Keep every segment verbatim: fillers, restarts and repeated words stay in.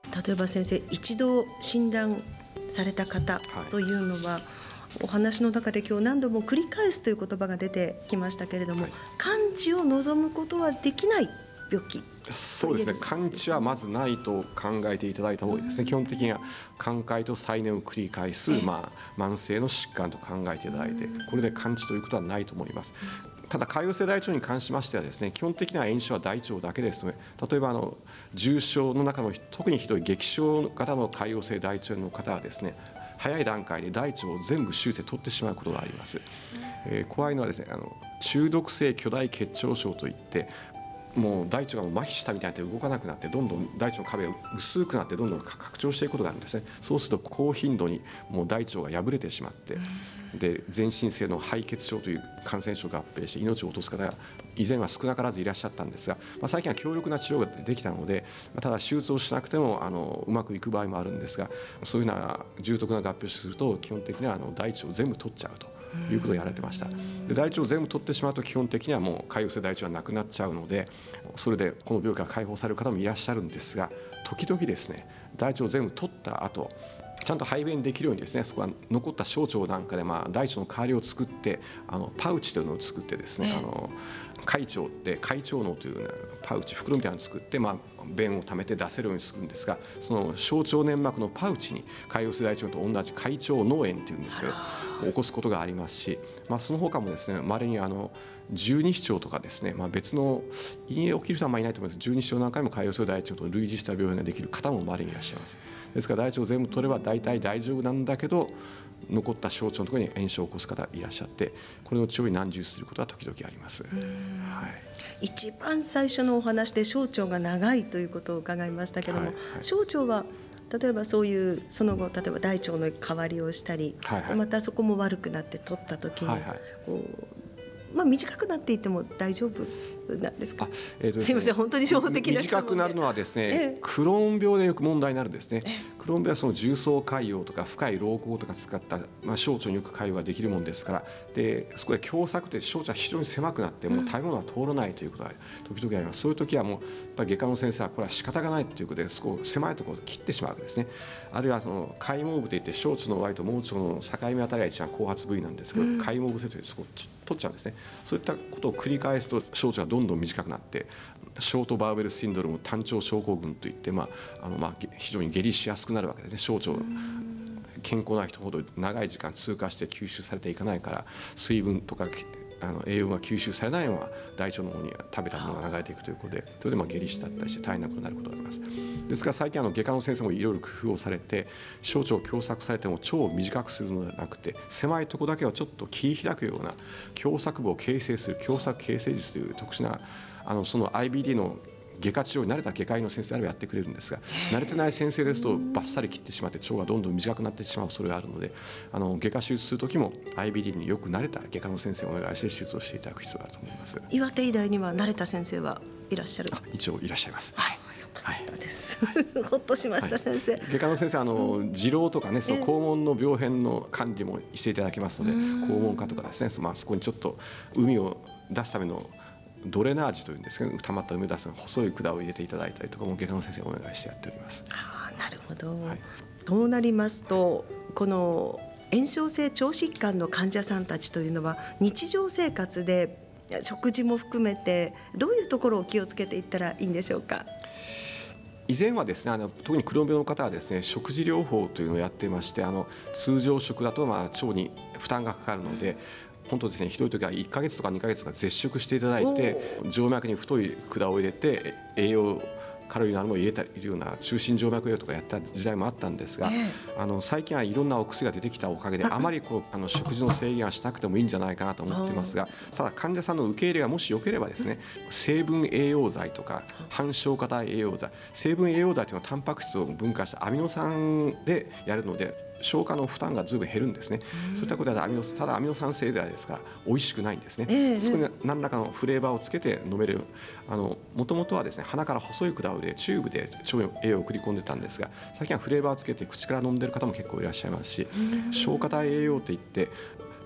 例えば先生、一度診断された方というのは、はい、お話の中で今日何度も繰り返すという言葉が出てきましたけれども、はい、完治を望むことはできない病気。 そうですね、完治はまずないと考えていただいた方がいいですね。基本的には寛解と再燃を繰り返す、まあ、慢性の疾患と考えていただいて、これで完治ということはないと思います。ただ潰瘍性大腸に関しましてはですね、基本的な炎症は大腸だけですので、例えばあの重症の中の特にひどい激症型の潰瘍性大腸炎の方はですね、早い段階で大腸を全部手術で取ってしまうことがあります。えー、怖いのはですね、あの中毒性巨大結腸症といって、もう大腸がもう麻痺したみたいで動かなくなって、どんどん大腸の壁が薄くなってどんどん拡張していくことがあるんですね。そうすると高頻度にもう大腸が破れてしまって、で全身性の敗血症という感染症が合併して命を落とす方が以前は少なからずいらっしゃったんですが、まあ、最近は強力な治療ができたので、ただ手術をしなくてもあのうまくいく場合もあるんですが、そういうような重篤な合併症をすると基本的にはあの大腸を全部取っちゃうということをやられてました。で大腸を全部取ってしまうと基本的にはもう潰瘍性大腸はなくなっちゃうので、それでこの病気から解放される方もいらっしゃるんですが、時々ですね、大腸を全部取った後ちゃんと排便できるようにですね、そこは残った小腸なんかで、まあ、大腸の代わりを作って、あのパウチというのを作ってですね、あの快腸で快腸嚢という、ね、パウチ袋みたいなのを作って、まあ、便を溜めて出せるようにするんですが、その小腸粘膜のパウチに潰瘍性大腸と同じ快腸脳炎というんですけど起こすことがありますし、まあ、その他もですね、稀にあの十二指腸とかですね、まあ、別の胃に起きる人はあまりいないと思います。十二指腸なんかにも潰瘍性大腸と類似した病変ができる方も稀にいらっしゃいます。ですから大腸を全部取れば大体大丈夫なんだけど、残った小腸のところに炎症を起こす方がいらっしゃって、これの治療に難渋することは時々あります。はい、 一番最初のお話で小腸が長いということを伺いましたけども、はいはい、小腸は例えばそういうその後例えば大腸の代わりをしたり、はいはい、またそこも悪くなって取った時に、はいはい、こうまあ、短くなっていても大丈夫なんですか？えーとですね、すみません、本当に初歩的な質問で。 短くなるのはですね、ええ、クローン病でよく問題になるんですね。ええ、クローン病はその重層潰瘍とか深い瘻孔とか使った、まあ、小腸によく潰瘍ができるもんですから、でそこで狭窄で小腸が非常に狭くなってもう食べ物が通らないということが時々あります。そういう時はもうやっぱり外科の先生はこれは仕方がないということで、そこ狭いところを切ってしまうわけですね。あるいはその開毛部といって小腸の終わりと盲腸の境目あたりが一番後発部位なんですけど、うん、開毛部切除でそこを取っちゃうんですね。そういったことを繰り返すと小腸がどんどん短くなって、ショートバーベルシンドローム、単腸症候群といって、まああのまあ、非常に下痢しやすくなるわけですね。小腸健康な人ほど長い時間通過して吸収されていかないから、水分とかあの栄養が吸収されないまま大腸の方に食べたものが流れていくということで、それでまあ下痢したったりして大変なことになることがあります。ですから最近あの外科の先生もいろいろ工夫をされて、小腸を狭窄されても腸を短くするのではなくて、狭いところだけはちょっと切り開くような狭窄部を形成する狭窄形成術という特殊なあのその アイビーディー の外科治療に慣れた外科医の先生であればやってくれるんですが、慣れてない先生ですとバッサリ切ってしまって腸がどんどん短くなってしまう恐れがあるので、あの外科手術する時も アイビーディー によく慣れた外科の先生をお願いして手術をしていただく必要があると思います。 岩手医大には慣れた先生はいらっしゃる？ あ、一応いらっしゃいます。 はい、よかったです、はい、ほっとしました、はい、先生。 外科の先生はあの痔瘻とかね、その肛門の病変の管理もしていただきますので、肛門科とかですね、まあ、そこにちょっと海を出すためのドレナージというんですけど、溜まった海を出す細い管を入れていただいたりとかも外科の先生にお願いしてやっております。 あ、なるほど、はい、となりますと、この炎症性腸疾患の患者さんたちというのは日常生活で食事も含めてどういうところを気をつけていったらいいんでしょうか？ 以前はですね、あの特にクローン病の方はですね、食事療法というのをやっていまして、あの通常食だとまあ腸に負担がかかるので、本当ですね、ひどい時はいっかげつとかにかげつとか絶食していただいて、静脈に太い管を入れて栄養カロリーのあるものを入れているような中心静脈栄養とかやった時代もあったんですが、えー、あの最近はいろんなお薬が出てきたおかげであまりこうあの食事の制限はしなくてもいいんじゃないかなと思っていますが、ただ患者さんの受け入れがもしよければですね、成分栄養剤とか半消化体栄養剤、成分栄養剤というのはタンパク質を分解したアミノ酸でやるので消化の負担がずいぶん減るんですね。そういったことでアミノただアミノ酸製剤ですから美味しくないんですね、えー、そこに何らかのフレーバーをつけて飲める。もともとはですね、鼻から細い管を入れチューブで腸に栄養を送り込んでたんですが、最近はフレーバーをつけて口から飲んでる方も結構いらっしゃいますし、消化体栄養といって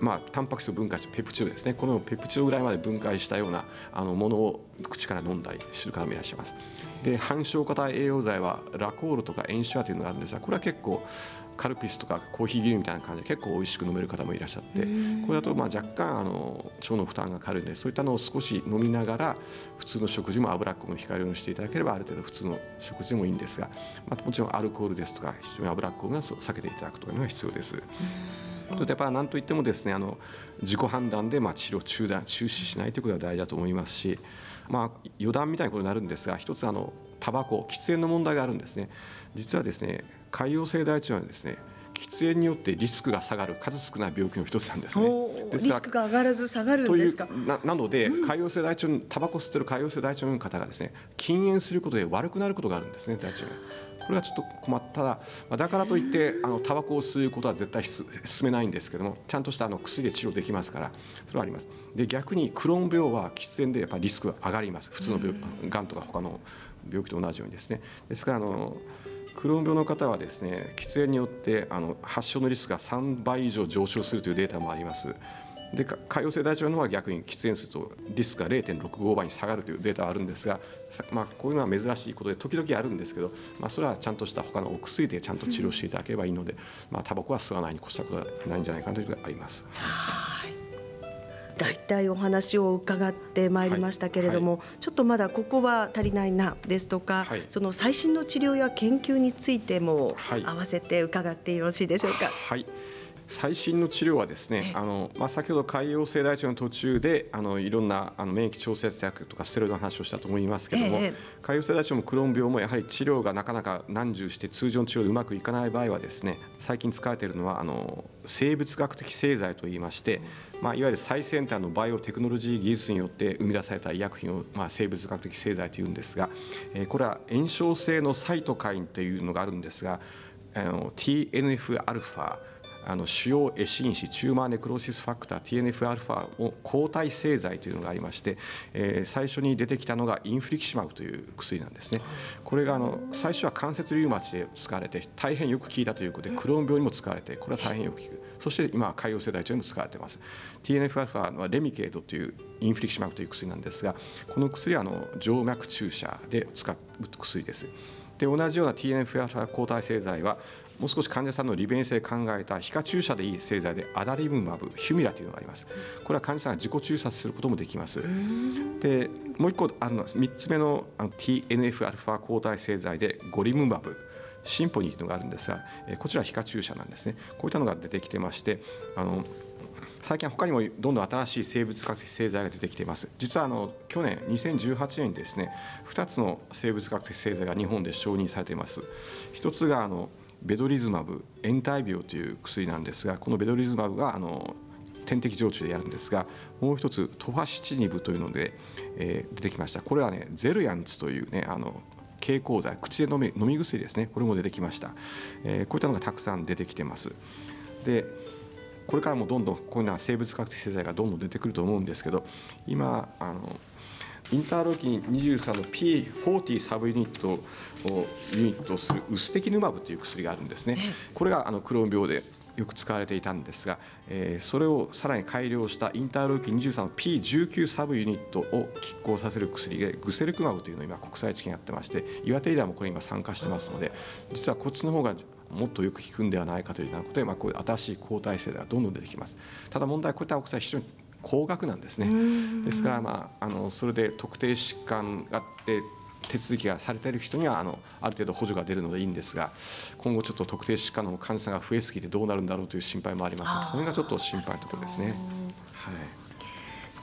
まあ、タンパク質を分解してペプチドですね、このペプチドぐらいまで分解したようなあのものを口から飲んだりする方もいらっしゃいます。で半消化体栄養剤はラコールとかエンシュアというのがあるんですが、これは結構カルピスとかコーヒー牛乳みたいな感じで結構美味しく飲める方もいらっしゃって、これだとまあ若干あの腸の負担が軽いので、そういったのを少し飲みながら普通の食事も脂っこく控えるようにしていただければある程度普通の食事でもいいんですが、まあ、もちろんアルコールですとか非常に脂っこくが避けていただくというのが必要です。それとやっぱ何といってもですね、あの自己判断でまあ治療中断中止しないということが大事だと思いますし、まあ、余談みたいなことになるんですが、一つあのタバコ喫煙の問題があるんですね。実はですね、潰瘍性大腸炎はですね、喫煙によってリスクが下がる数少ない病気の一つなんですね。 ですリスクが上がらず下がるんですか。 という な, なので、うん、潰瘍性大腸炎タバコ吸ってる潰瘍性大腸炎の方がですね、禁煙することで悪くなることがあるんですね、大腸炎。これはちょっと困ったら、だからといってあのタバコを吸うことは絶対進めないんですけども、ちゃんとしたあの薬で治療できますから、それはあります。で逆にクローン病は喫煙でやっぱりリスクが上がります。普通の病がんとか他の病気と同じようにですね。ですからあのクローン病の方はですね、喫煙によってあの発症のリスクがさんばい以上上昇するというデータもあります。で潰瘍性大腸炎の方は逆に喫煙するとリスクが れいてんろくご 倍に下がるというデータがあるんですが、まあ、こういうのは珍しいことで時々あるんですけど、まあ、それはちゃんとした他のお薬でちゃんと治療していただければいいので、まあ、タバコは吸わないに越したことはないんじゃないかということがあります。 はい、大体お話を伺ってまいりましたけれども、はいはい、ちょっとまだここは足りないなですとか、はい、その最新の治療や研究についても合わせて伺ってよろしいでしょうか。 はい、最新の治療はですね、あの、まあ、先ほど潰瘍性大腸の途中であのいろんなあの免疫調節薬とかステロイドの話をしたと思いますけれども、ええ、潰瘍性大腸もクローン病もやはり治療がなかなか難重して通常の治療でうまくいかない場合はですね、最近使われているのはあの生物学的製剤といいまして、まあ、いわゆる最先端のバイオテクノロジー技術によって生み出された医薬品を、まあ、生物学的製剤というんですが、えー、これは炎症性のサイトカインというのがあるんですが、あの ティーエヌエフ アルファあの主要壊死因子チューマーネクローシスファクター ティーエヌエフ アルファを抗体製剤というのがありまして、えー、最初に出てきたのがインフリキシマブという薬なんですね。これがあの最初は関節リウマチで使われて大変よく効いたということでクローン病にも使われて、これは大変よく効く。そして今は潰瘍性大腸にも使われています。 ティーエヌエフ アルファはレミケードというインフリキシマブという薬なんですが、この薬はあの静脈注射で使う薬です。で同じような ティーエヌエフ アルファ抗体製剤はもう少し患者さんの利便性を考えた皮下注射でいい製剤でアダリムマブ、ヒュミラというのがあります。これは患者さんが自己注射することもできます。でもう一個あるのはみっつめの ティーエヌエフ アルファ抗体製剤でゴリムマブ、シンポニーというのがあるんですが、こちらは皮下注射なんですね。こういったのが出てきてまして、あの最近は他にもどんどん新しい生物学的製剤が出てきています。実はあの去年にせんじゅうはちねんにですね、ふたつの生物学的製剤が日本で承認されています。一つがあのベドリズマブ、延滞病という薬なんですが、このベドリズマブがあの点滴常駐でやるんですが、もう一つトファシチニブというので、えー、出てきました。これはねゼルヤンツというねあの経口剤、口で飲み、飲み薬ですね。これも出てきました。えー、こういったのがたくさん出てきてます。でこれからもどんどんこういうような生物学的製剤がどんどん出てくると思うんですけど、今あのインターローキンにじゅうさんの ピーフォーティー サブユニットをユニットするウステキヌマブという薬があるんですね。これがあのクローン病でよく使われていたんですが、えー、それをさらに改良したインターローキンにじゅうさんの ピーじゅうきゅう サブユニットを拮抗させる薬でグセルクマブというのを今国際治験やってまして、岩手医大もこれ今参加してますので、実はこっちの方がもっとよく効くんではないかというようなことで、まあ、こういう新しい抗体製剤がどんどん出てきます。ただ問題はこういったお薬は非常に高額なんですね。ですから、まあ、あのそれで特定疾患があって手続きがされている人にはあのある程度補助が出るのでいいんですが、今後ちょっと特定疾患の患者さんが増えすぎてどうなるんだろうという心配もありますので、それがちょっと心配なところですね。はい、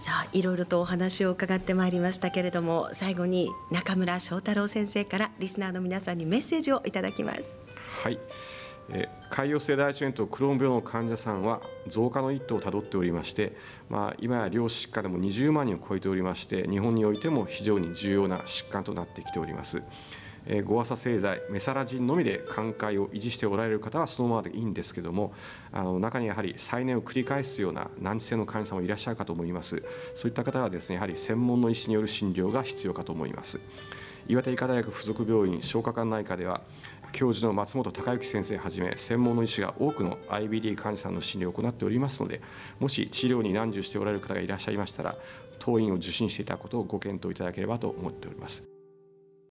さあいろいろとお話を伺ってまいりましたけれども、最後に中村翔太郎先生からリスナーの皆さんにメッセージをいただきます。 はい、えー、潰瘍性大腸炎とクローン病の患者さんは増加の一途をたどっておりまして、まあ、今や両疾患でもにじゅうまんにんを超えておりまして、日本においても非常に重要な疾患となってきております。えー、ゴアサ製剤メサラジンのみで寛解を維持しておられる方はそのままでいいんですけども、あの中にやはり再燃を繰り返すような難治性の患者さんもいらっしゃるかと思います。そういった方はですね、やはり専門の医師による診療が必要かと思います。岩手医科大学附属病院消化管内科では教授の松本孝之先生はじめ専門の医師が多くの アイビーディー 患者さんの診療を行っておりますので、もし治療に難渋しておられる方がいらっしゃいましたら、当院を受診していただくことをご検討いただければと思っております。